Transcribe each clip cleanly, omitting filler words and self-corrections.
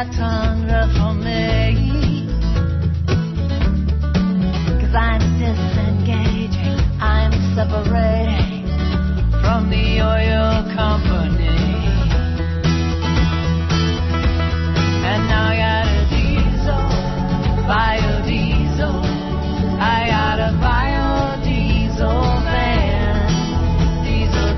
tendre for me. 'Cause I'm disengaging, I'm separating from the oil company. And now I got a diesel, biodiesel. I got a biodiesel van. Diesel,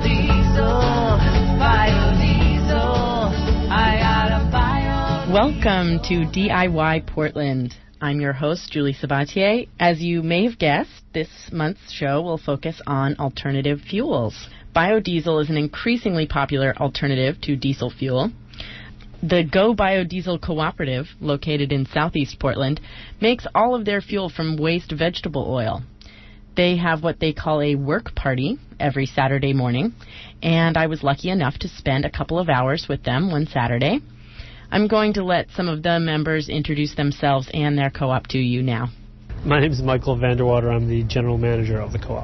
biodiesel. I got a biodiesel. Welcome to DIY Portland. I'm your host, Julie Sabatier. As you may have guessed, this month's show will focus on alternative fuels. Biodiesel is an increasingly popular alternative to diesel fuel. The Go Biodiesel Cooperative, located in southeast Portland, makes all of their fuel from waste vegetable oil. They have what they call a work party every Saturday morning, and I was lucky enough to spend a couple of hours with them one Saturday. I'm going to let some of the members introduce themselves and their co-op to you now. My name is Michael Vanderwater. I'm the general manager of the co-op.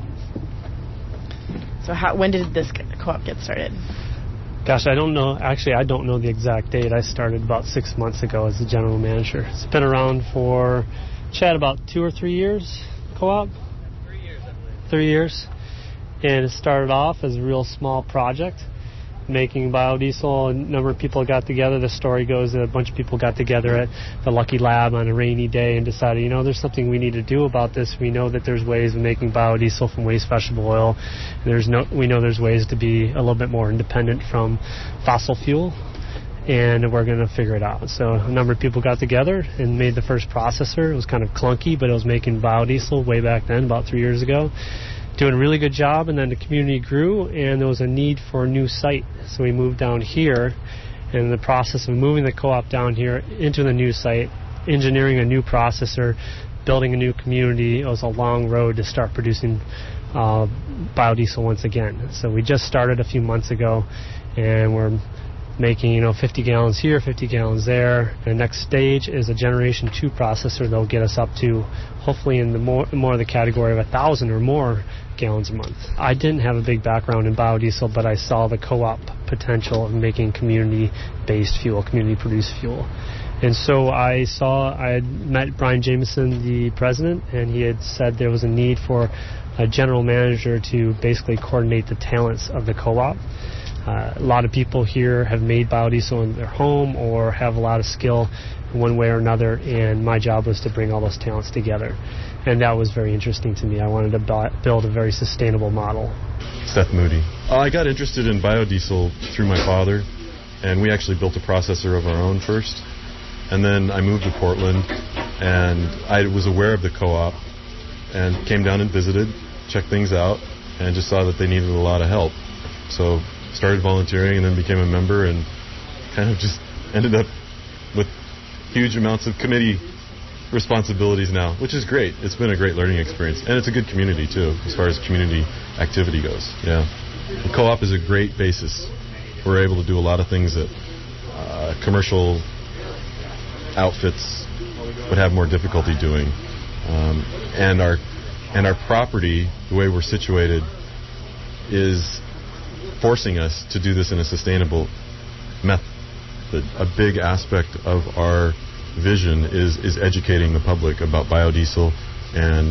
So when did this co-op get started? Gosh, I don't know. Actually, I don't know the exact date. I started about 6 months ago as the general manager. It's been around for, Chad, about 2 or 3 years, co-op? 3 years, I believe. 3 years. And it started off as a real small project, making biodiesel. A number of people got together. The story goes that a bunch of people got together at the Lucky Lab on a rainy day and decided, there's something we need to do about this. We know that there's ways of making biodiesel from waste vegetable oil. We know there's ways to be a little bit more independent from fossil fuel, and we're going to figure it out. So a number of people got together and made the first processor. It was kind of clunky, but it was making biodiesel way back then, about 3 years ago. Doing a really good job, and then the community grew, and there was a need for a new site. So we moved down here, and in the process of moving the co-op down here into the new site, engineering a new processor, building a new community, it was a long road to start producing biodiesel once again. So we just started a few months ago, and we're making 50 gallons here, 50 gallons there. The next stage is a Generation 2 processor that'll get us up to, hopefully, in the more of the category of 1,000 or more gallons a month. I didn't have a big background in biodiesel, but I saw the co-op potential of making community-based fuel, community-produced fuel. And so I had met Brian Jameson, the president, and he had said there was a need for a general manager to basically coordinate the talents of the co-op. A lot of people here have made biodiesel in their home or have a lot of skill in one way or another, and my job was to bring all those talents together. And that was very interesting to me. I wanted to build a very sustainable model. Seth Moody. I got interested in biodiesel through my father, and we actually built a processor of our own first. And then I moved to Portland, and I was aware of the co-op and came down and visited, checked things out, and just saw that they needed a lot of help. So started volunteering and then became a member, and kind of just ended up with huge amounts of committee responsibilities now, which is great. It's been a great learning experience, and it's a good community too as far as community activity goes. Yeah, the co-op is a great basis. We're able to do a lot of things that commercial outfits would have more difficulty doing, and our property, the way we're situated, is forcing us to do this in a sustainable method. A big aspect of our vision is educating the public about biodiesel and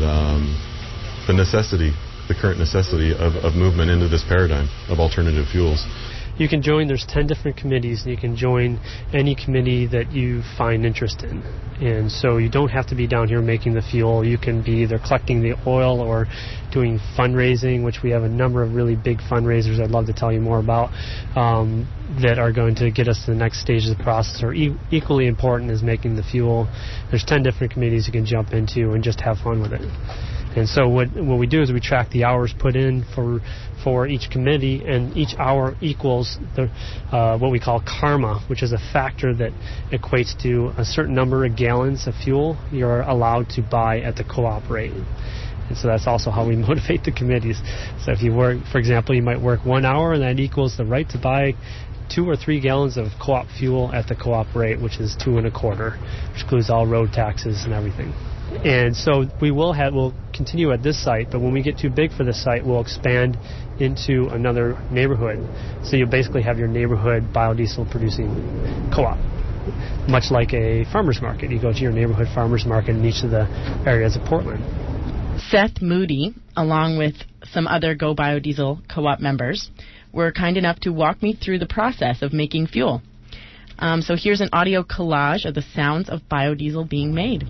the current necessity of movement into this paradigm of alternative fuels. You can join, there's 10 different committees, and you can join any committee that you find interest in. And so you don't have to be down here making the fuel. You can be either collecting the oil or doing fundraising, which we have a number of really big fundraisers I'd love to tell you more about, that are going to get us to the next stage of the process, or equally important is making the fuel. There's 10 different committees you can jump into and just have fun with it. And so what we do is we track the hours put in for each committee, and each hour equals what we call karma, which is a factor that equates to a certain number of gallons of fuel you're allowed to buy at the co-op rate. And so that's also how we motivate the committees. So if you work, for example, you might work 1 hour, and that equals the right to buy 2 or 3 gallons of co-op fuel at the co-op rate, which is 2 1/4, which includes all road taxes and everything. And so we'll continue at this site, but when we get too big for this site, we'll expand into another neighborhood. So you'll basically have your neighborhood biodiesel producing co-op. much like a farmer's market. You go to your neighborhood farmer's market in each of the areas of Portland. Seth Moody, along with some other Go Biodiesel co-op members, were kind enough to walk me through the process of making fuel. So here's an audio collage of the sounds of biodiesel being made.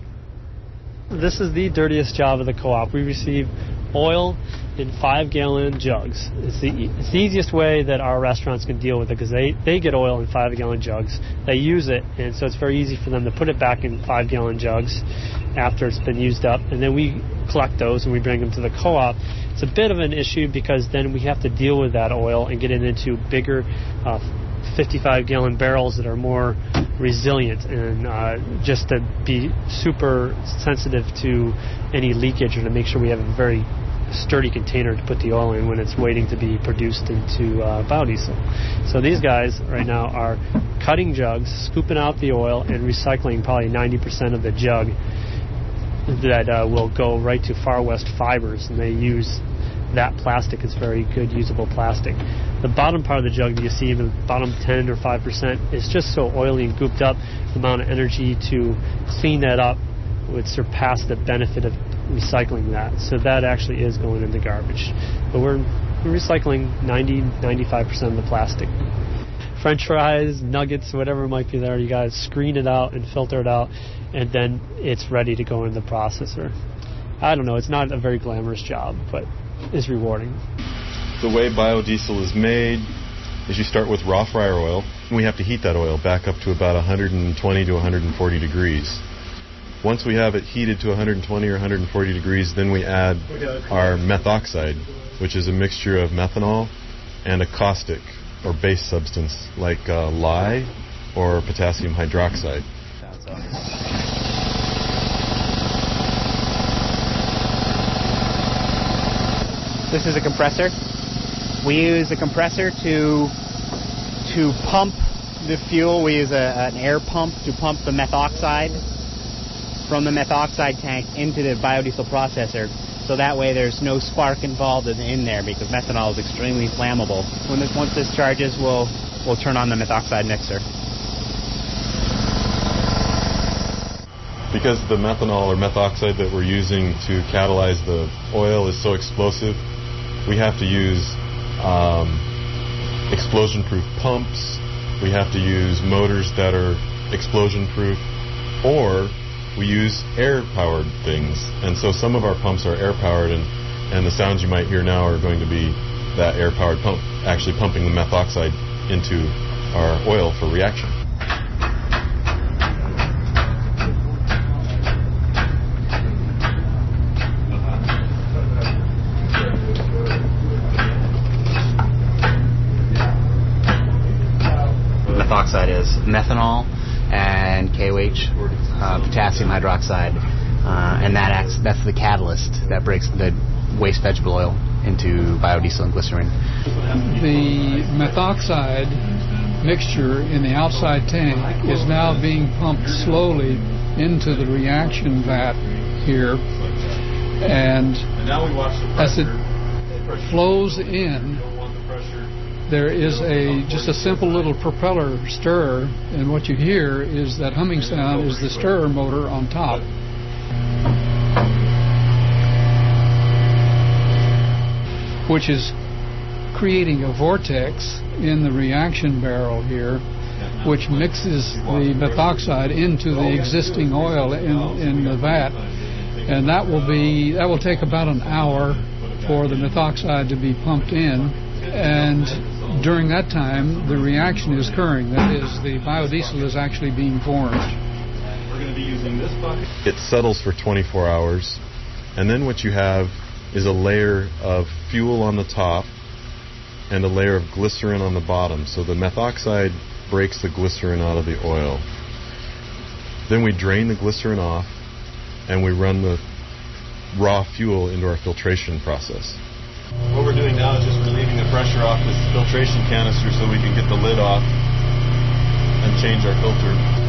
This is the dirtiest job of the co-op. We receive oil in 5-gallon jugs. It's the easiest way that our restaurants can deal with it, because they get oil in 5-gallon jugs. They use it, and so it's very easy for them to put it back in 5-gallon jugs after it's been used up, and then we collect those and we bring them to the co-op. It's a bit of an issue because then we have to deal with that oil and get it into bigger 55-gallon barrels that are more resilient, and just to be super sensitive to any leakage, or to make sure we have a very sturdy container to put the oil in when it's waiting to be produced into biodiesel. So these guys right now are cutting jugs, scooping out the oil, and recycling probably 90% of the jug that will go right to Far West Fibers, and they use that plastic. It's very good usable plastic. The bottom part of the jug that you see in the bottom 10 or 5% is just so oily and gooped up. The amount of energy to clean that up would surpass the benefit of recycling that. So that actually is going in the garbage. But we're recycling 90-95% of the plastic. French fries, nuggets, whatever might be there, you guys screen it out and filter it out, and then it's ready to go in the processor. I don't know, it's not a very glamorous job, but it's rewarding. The way biodiesel is made is you start with raw fryer oil, and we have to heat that oil back up to about 120 to 140 degrees. Once we have it heated to 120 or 140 degrees, then we add our methoxide, which is a mixture of methanol and a caustic or base substance like lye or potassium hydroxide. This is a compressor. We use a compressor to pump the fuel. We use an air pump to pump the methoxide from the methoxide tank into the biodiesel processor. So that way there's no spark involved in there, because methanol is extremely flammable. Once this charges, we'll turn on the methoxide mixer. Because the methanol or methoxide that we're using to catalyze the oil is so explosive, we have to use explosion-proof pumps. We have to use motors that are explosion-proof, or we use air-powered things. And so some of our pumps are air-powered, and the sounds you might hear now are going to be that air-powered pump actually pumping the methoxide into our oil for reaction. Methoxide is methanol and KOH, potassium hydroxide, and that's the catalyst that breaks the waste vegetable oil into biodiesel and glycerin. The methoxide mixture in the outside tank is now being pumped slowly into the reaction vat here, and as it flows in, there is just a simple little propeller stir, and what you hear is that humming sound is the stirrer motor on top. Which is creating a vortex in the reaction barrel here, which mixes the methoxide into the existing oil in the vat, and that will take about an hour for the methoxide to be pumped in, and during that time the reaction is occurring. That is, the biodiesel is actually being formed. We're going to be using this bucket. It settles for 24 hours, and then what you have is a layer of fuel on the top and a layer of glycerin on the bottom. So the methoxide breaks the glycerin out of the oil. Then we drain the glycerin off, and we run the raw fuel into our filtration process. What we're doing now is just relieving the pressure off this filtration canister so we can get the lid off and change our filter.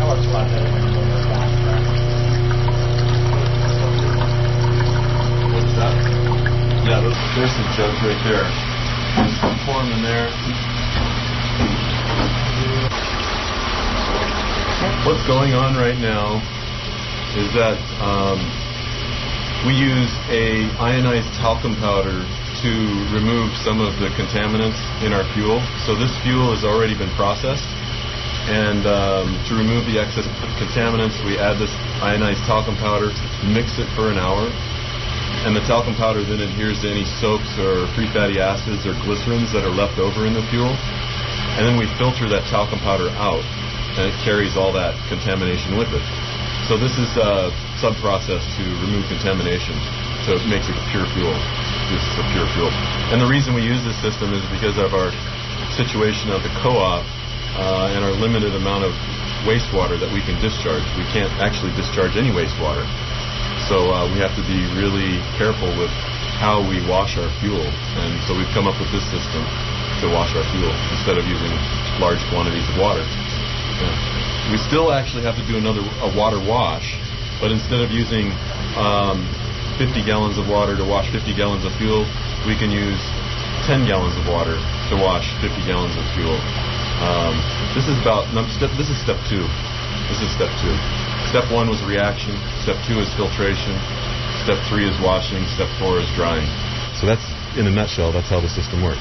What's that? Yeah, there's the jugs right there. Pour them in there. What's going on right now is that we use a ionized talcum powder to remove some of the contaminants in our fuel. So this fuel has already been processed, and to remove the excess contaminants, we add this ionized talcum powder, mix it for an hour, and the talcum powder then adheres to any soaps or free fatty acids or glycerins that are left over in the fuel. And then we filter that talcum powder out, and it carries all that contamination with it. So this is a sub-process to remove contamination, so it makes it pure fuel. This is a pure fuel. And the reason we use this system is because of our situation of the co-op and our limited amount of wastewater that we can discharge. We can't actually discharge any wastewater. So we have to be really careful with how we wash our fuel. And so we've come up with this system to wash our fuel instead of using large quantities of water. Yeah. We still actually have to do a water wash, but instead of using 50 gallons of water to wash 50 gallons of fuel, we can use 10 gallons of water to wash 50 gallons of fuel. This is step 2. This is step 2. Step 1 was reaction. Step 2 is filtration. Step 3 is washing. Step 4 is drying. So that's, in a nutshell, that's how the system works.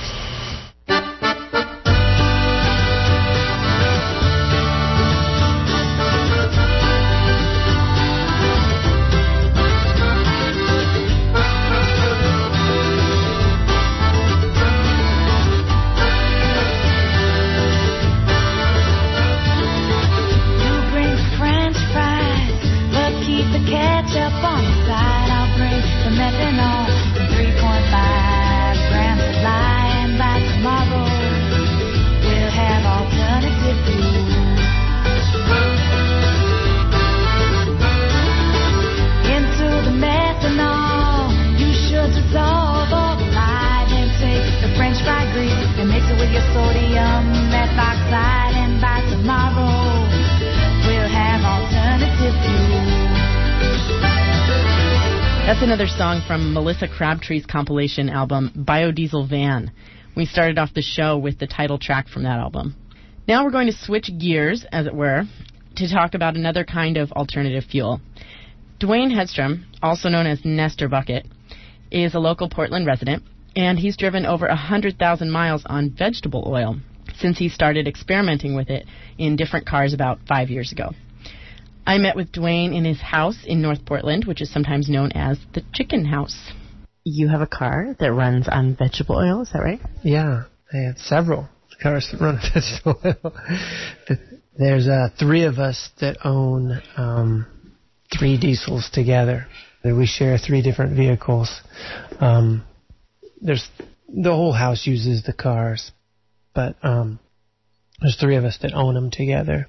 That's another song from Melissa Crabtree's compilation album, Biodiesel Van. We started off the show with the title track from that album. Now we're going to switch gears, as it were, to talk about another kind of alternative fuel. Dwayne Hedstrom, also known as Nestor Bucket, is a local Portland resident, and he's driven over 100,000 miles on vegetable oil since he started experimenting with it in different cars about 5 years ago. I met with Dwayne in his house in North Portland, which is sometimes known as the Chicken House. You have a car that runs on vegetable oil, is that right? Yeah, I have several cars that run on vegetable oil. There's 3 of us that own 3 diesels together. We share 3 different vehicles. The whole house uses the cars, but there's 3 of us that own them together.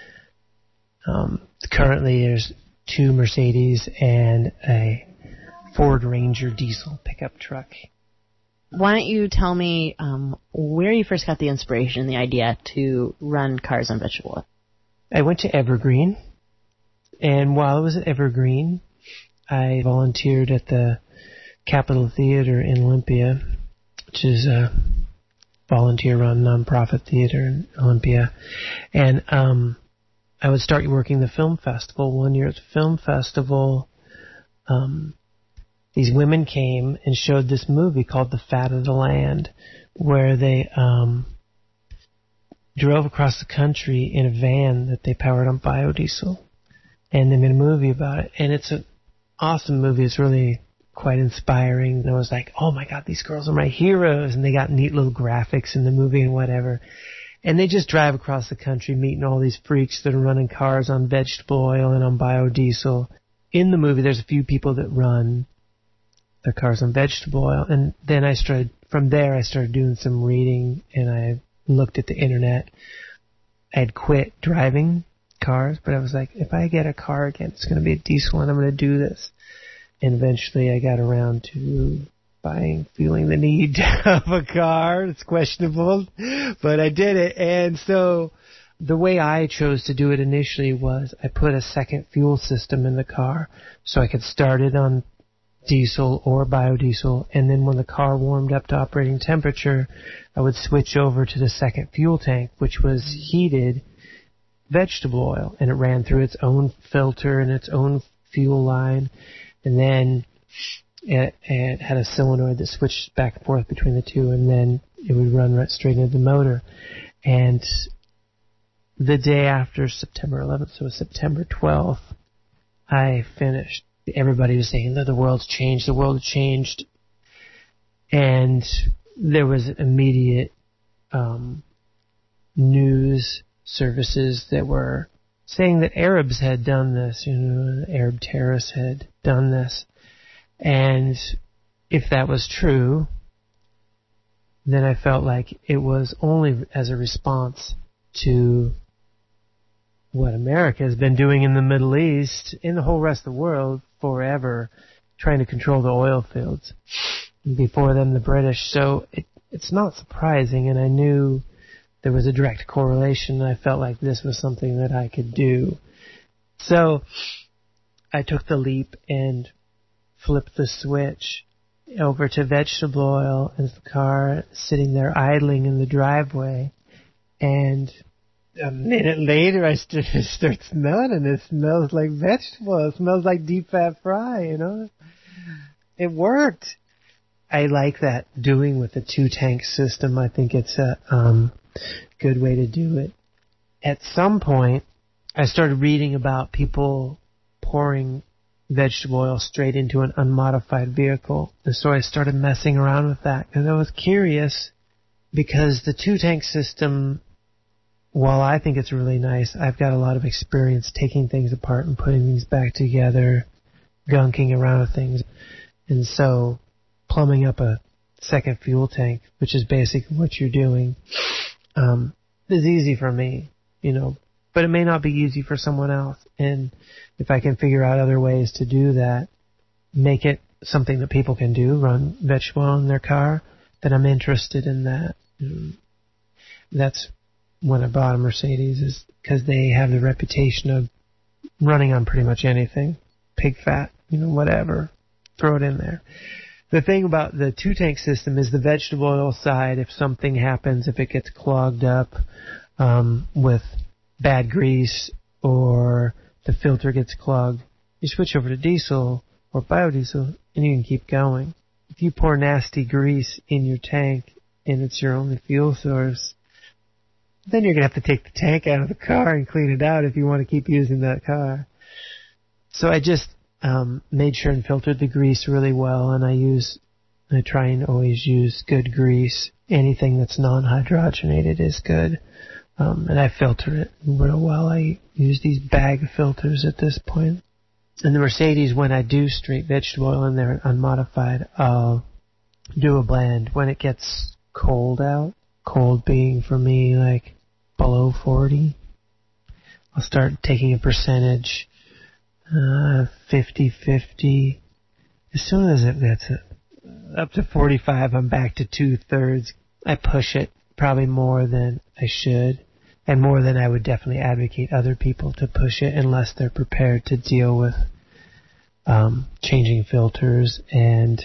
Currently, there's 2 Mercedes and a Ford Ranger diesel pickup truck. Why don't you tell me where you first got the inspiration, the idea to run cars on vegetable oil? I went to Evergreen, and while I was at Evergreen, I volunteered at the Capitol Theater in Olympia, which is a volunteer-run nonprofit theater in Olympia, and I would start working the film festival. One year at the film festival, these women came and showed this movie called The Fat of the Land, where they drove across the country in a van that they powered on biodiesel. And they made a movie about it. And it's an awesome movie. It's really quite inspiring. And I was like, oh my God, these girls are my heroes. And they got neat little graphics in the movie and whatever. And they just drive across the country meeting all these freaks that are running cars on vegetable oil and on biodiesel. In the movie, there's a few people that run their cars on vegetable oil. And then I started doing some reading, and I looked at the internet. I had quit driving cars, but I was like, if I get a car again, it's going to be a diesel, and I'm going to do this. And eventually I got around to feeling the need to have a car. It's questionable, but I did it. And so the way I chose to do it initially was I put a second fuel system in the car so I could start it on diesel or biodiesel, and then when the car warmed up to operating temperature, I would switch over to the second fuel tank, which was heated vegetable oil, and it ran through its own filter and its own fuel line, and then it had a solenoid that switched back and forth between the two, and then it would run right straight into the motor. And the day after September 11th, so September 12th, I finished. Everybody was saying that the world's changed, the world changed, and there was immediate news services that were saying that Arabs had done this, the Arab terrorists had done this. And if that was true, then I felt like it was only as a response to what America has been doing in the Middle East, in the whole rest of the world, forever, trying to control the oil fields. Before them, the British. So it's not surprising, and I knew there was a direct correlation, and I felt like this was something that I could do. So I took the leap and flipped the switch over to vegetable oil as the car sitting there idling in the driveway. And a minute later, I start smelling, and it smells like vegetable oil. It smells like deep fat fry, It worked. I like that doing with the 2-tank system. I think it's a good way to do it. At some point, I started reading about people pouring vegetable oil straight into an unmodified vehicle. And so I started messing around with that because I was curious, because the 2-tank system, while I think it's really nice, I've got a lot of experience taking things apart and putting things back together, gunking around with things. And so plumbing up a second fuel tank, which is basically what you're doing, is easy for me, but it may not be easy for someone else. And if I can figure out other ways to do that, make it something that people can do, run vegetable oil in their car, then I'm interested in that. That's when I bought a Mercedes, is because they have the reputation of running on pretty much anything. Pig fat, whatever. Throw it in there. The thing about the 2-tank system is the vegetable oil side, if something happens, if it gets clogged up with bad grease or the filter gets clogged, you switch over to diesel or biodiesel and you can keep going. If you pour nasty grease in your tank and it's your only fuel source, then you're going to have to take the tank out of the car and clean it out if you want to keep using that car. So I just made sure and filtered the grease really well, and I try and always use good grease. Anything that's non-hydrogenated is good. And I filter it real well. I use these bag filters at this point. And the Mercedes, when I do straight vegetable oil in there unmodified, I'll do a blend. When it gets cold out, cold being for me like below 40, I'll start taking a percentage, 50-50. As soon as it gets up to 45, I'm back to 2/3. I push it probably more than I should, and more than I would definitely advocate other people to push it unless they're prepared to deal with changing filters and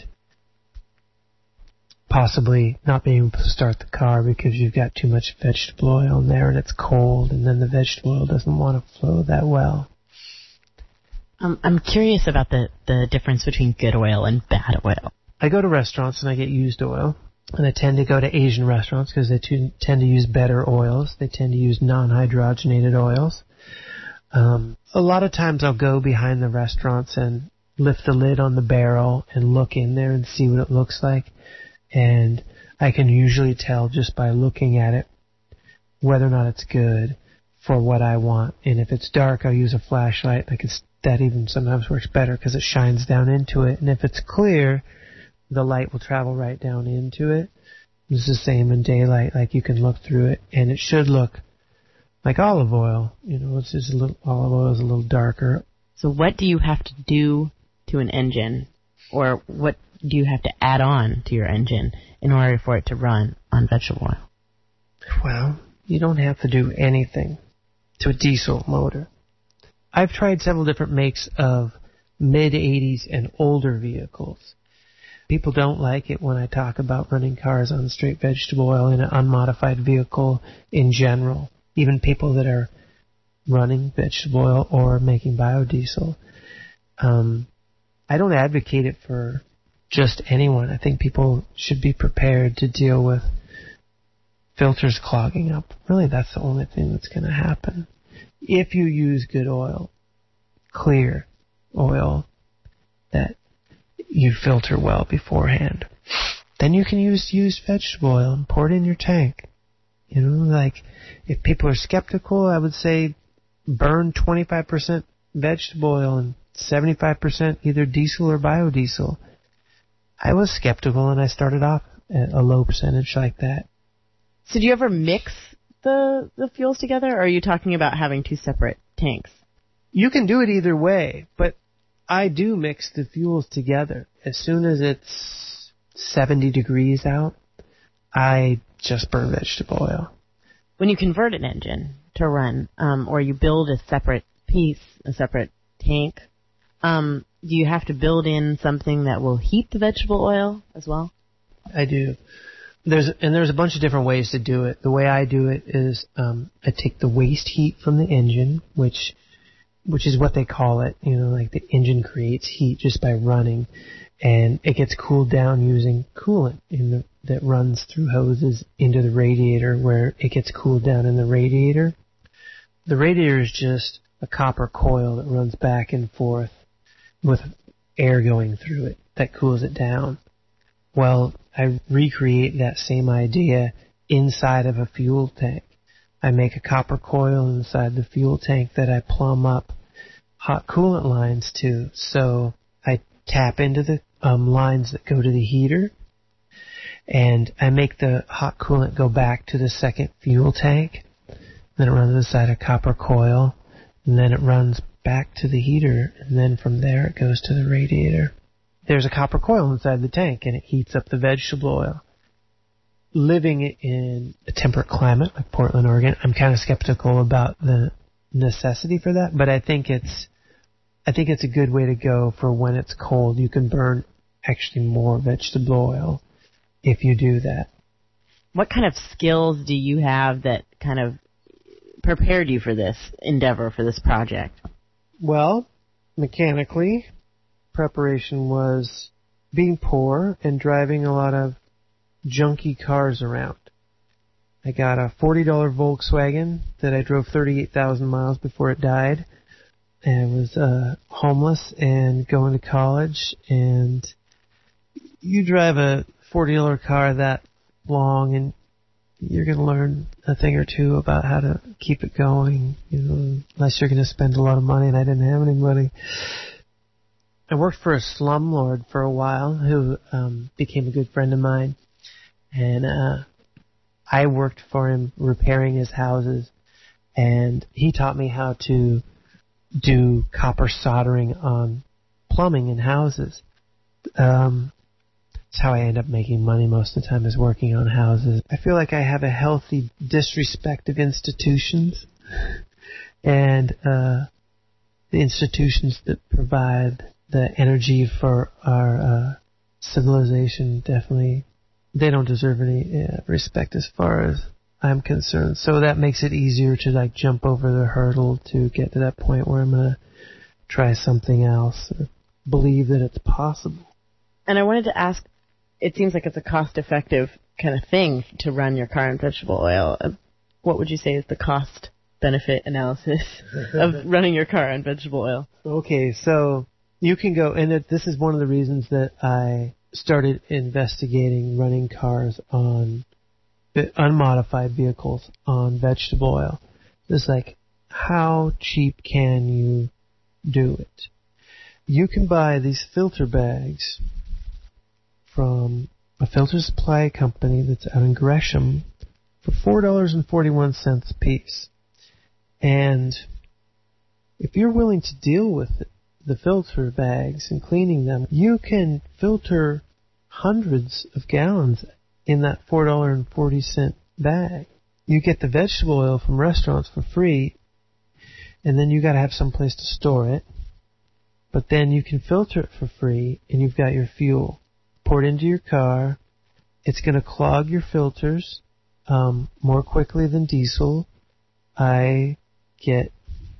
possibly not being able to start the car because you've got too much vegetable oil in there and it's cold, and then the vegetable oil doesn't want to flow that well. I'm curious about the difference between good oil and bad oil. I go to restaurants and I get used oil, and I tend to go to Asian restaurants because they tend to use better oils. They tend to use non-hydrogenated oils. A lot of times I'll go behind the restaurants and lift the lid on the barrel and look in there and see what it looks like. And I can usually tell just by looking at it whether or not it's good for what I want. And if it's dark, I'll use a flashlight. That even sometimes works better because it shines down into it. And if it's clear, the light will travel right down into it. It's the same in daylight. Like, you can look through it, and it should look like olive oil. It's just olive oil is a little darker. So what do you have to do to an engine, or what do you have to add on to your engine in order for it to run on vegetable oil? Well, you don't have to do anything to a diesel motor. I've tried several different makes of mid-80s and older vehicles. People don't like it when I talk about running cars on straight vegetable oil in an unmodified vehicle in general. Even people that are running vegetable oil or making biodiesel. I don't advocate it for just anyone. I think people should be prepared to deal with filters clogging up. Really, that's the only thing that's going to happen. If you use good oil, clear oil that you filter well beforehand, then you can use used vegetable oil and pour it in your tank. You know, like, if people are skeptical, I would say burn 25% vegetable oil and 75% either diesel or biodiesel. I was skeptical, and I started off at a low percentage like that. So do you ever mix the fuels together, or are you talking about having two separate tanks? You can do it either way, but I do mix the fuels together. As soon as it's 70 degrees out, I just burn vegetable oil. When you convert an engine to run, or you build a separate piece, a separate tank, do you have to build in something that will heat the vegetable oil as well? I do. There's a bunch of different ways to do it. The way I do it is I take the waste heat from the engine, which is what they call it. You know, like the engine creates heat just by running, and it gets cooled down using coolant that runs through hoses into the radiator, where it gets cooled down in the radiator. The radiator is just a copper coil that runs back and forth with air going through it that cools it down. Well, I recreate that same idea inside of a fuel tank. I make a copper coil inside the fuel tank that I plumb up hot coolant lines to. So I tap into the lines that go to the heater, and I make the hot coolant go back to the second fuel tank. Then it runs inside a copper coil, and then it runs back to the heater, and then from there it goes to the radiator. There's a copper coil inside the tank, and it heats up the vegetable oil. Living in a temperate climate like Portland, Oregon, I'm kind of skeptical about the necessity for that, but I think it's a good way to go for when it's cold. You can burn actually more vegetable oil if you do that. What kind of skills do you have that kind of prepared you for this endeavor, for this project? Well, mechanically, preparation was being poor and driving a lot of junky cars around. I got a $40 Volkswagen that I drove 38,000 miles before it died, and was homeless and going to college. And you drive a $40 car that long, and you're going to learn a thing or two about how to keep it going, you know, unless you're going to spend a lot of money, and I didn't have any money. I worked for a slumlord for a while who became a good friend of mine, and I worked for him repairing his houses, and he taught me how to do copper soldering on plumbing in houses. That's how I end up making money most of the time, is working on houses. I feel like I have a healthy disrespect of institutions, and the institutions that provide the energy for our civilization, definitely, they don't deserve any respect as far as I'm concerned. So that makes it easier to like jump over the hurdle to get to that point where I'm going to try something else or believe that it's possible. And I wanted to ask, it seems like it's a cost-effective kind of thing to run your car on vegetable oil. What would you say is the cost-benefit analysis of running your car on vegetable oil? Okay, so you can go, and this is one of the reasons that I started investigating running cars on unmodified vehicles on vegetable oil. It's like, how cheap can you do it? You can buy these filter bags from a filter supply company that's out in Gresham for $4.41 a piece. And if you're willing to deal with the filter bags and cleaning them, you can filter hundreds of gallons in that $4.40 bag. You get the vegetable oil from restaurants for free, and then you got to have some place to store it. But then you can filter it for free, and you've got your fuel. Pour it into your car. It's going to clog your filters more quickly than diesel. I get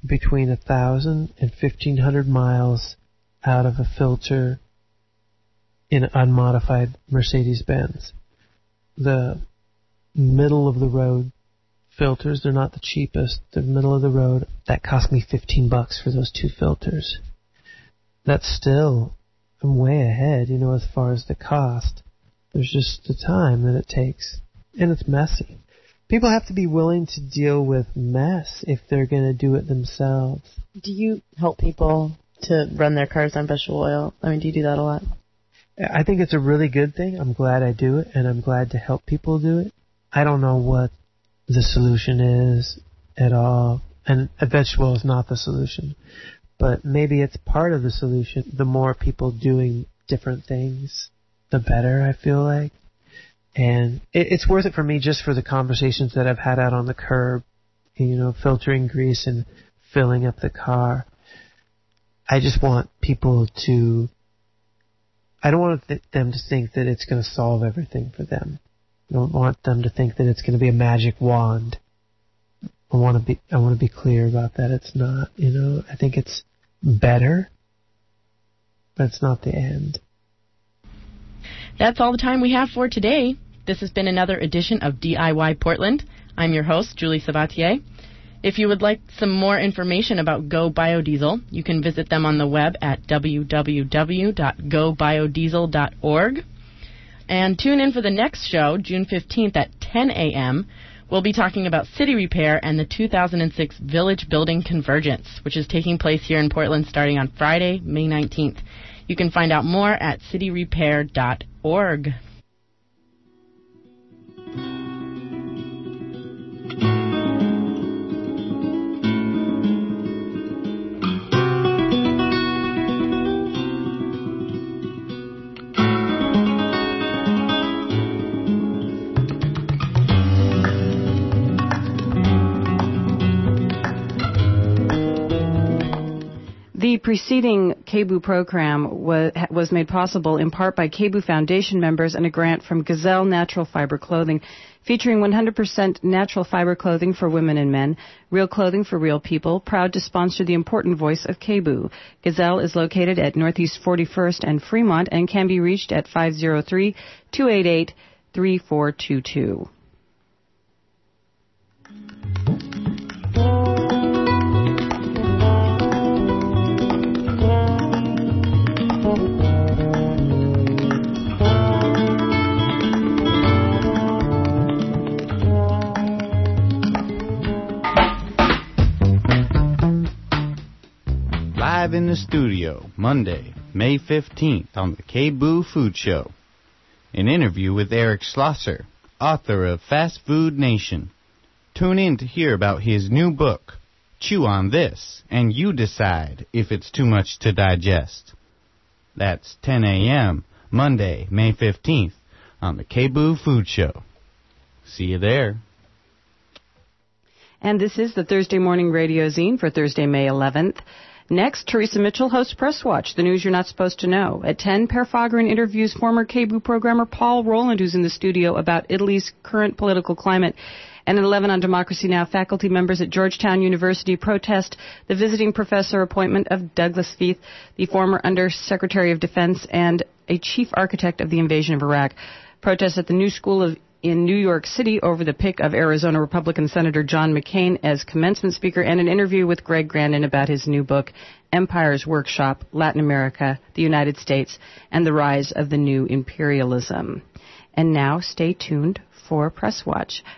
between 1,000 and 1,500 miles out of a filter in an unmodified Mercedes-Benz. The middle-of-the-road filters, they're not the cheapest. They're middle of the road. That cost me $15 for those 2 filters. That's still, I'm way ahead, as far as the cost. There's just the time that it takes. And it's messy. People have to be willing to deal with mess if they're going to do it themselves. Do you help people to run their cars on vegetable oil? I mean, do you do that a lot? I think it's a really good thing. I'm glad I do it, and I'm glad to help people do it. I don't know what the solution is at all, and a vegetable oil is not the solution. But maybe it's part of the solution. The more people doing different things, the better, I feel like. And it's worth it for me just for the conversations that I've had out on the curb, filtering grease and filling up the car. I just want people to... I don't want them to think that it's going to solve everything for them. I don't want them to think that it's going to be a magic wand. I want to be clear about that. It's not, I think it's better, but it's not the end. That's all the time we have for today. This has been another edition of DIY Portland. I'm your host, Julie Sabatier. If you would like some more information about Go Biodiesel, you can visit them on the web at www.gobiodiesel.org. And tune in for the next show, June 15th at 10 a.m. We'll be talking about city repair and the 2006 Village Building Convergence, which is taking place here in Portland starting on Friday, May 19th. You can find out more at cityrepair.org. The preceding KBOO program was made possible in part by KBOO Foundation members and a grant from Gazelle Natural Fiber Clothing, featuring 100% natural fiber clothing for women and men, real clothing for real people, proud to sponsor the important voice of KBOO. Gazelle is located at Northeast 41st and Fremont and can be reached at 503-288-3422. Live in the studio, Monday, May 15th on the KBOO Food Show. An interview with Eric Schlosser, author of Fast Food Nation. Tune in to hear about his new book, Chew on This, and you decide if it's too much to digest. That's 10 a.m., Monday, May 15th on the KBOO Food Show. See you there. And this is the Thursday Morning Radio Zine for Thursday, May 11th. Next, Teresa Mitchell hosts Press Watch, the news you're not supposed to know. At 10, Per Fagerin interviews former KBOO programmer Paul Rowland, who's in the studio, about Italy's current political climate. And at 11 on Democracy Now!, faculty members at Georgetown University protest the visiting professor appointment of Douglas Feith, the former Undersecretary of Defense and a chief architect of the invasion of Iraq. Protests at the New School in New York City over the pick of Arizona Republican Senator John McCain as commencement speaker, and an interview with Greg Grandin about his new book, Empire's Workshop, Latin America, the United States, and the Rise of the New Imperialism. And now, stay tuned for Press Watch.